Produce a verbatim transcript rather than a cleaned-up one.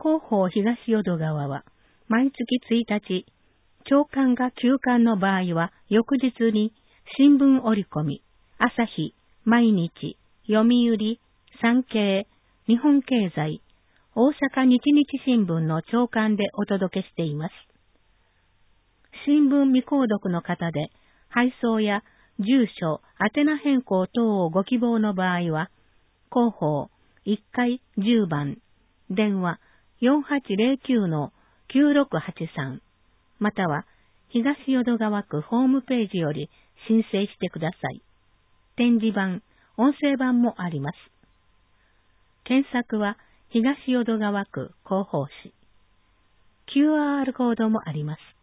広報東淀川は、毎月ついたち、朝刊が休刊の場合は、翌日に新聞折り込み、朝日、毎日、読売、産経、日本経済、大阪日日新聞の朝刊でお届けしています。新聞未購読の方で、配送や住所、宛名変更等をご希望の場合は、広報いっかいじゅうばん、電話 よんはちゼロきゅうのきゅうろくはちさん、または東淀川区ホームページより申請してください。展示版、音声版もあります。検索は東淀川区広報誌。キューアール コードもあります。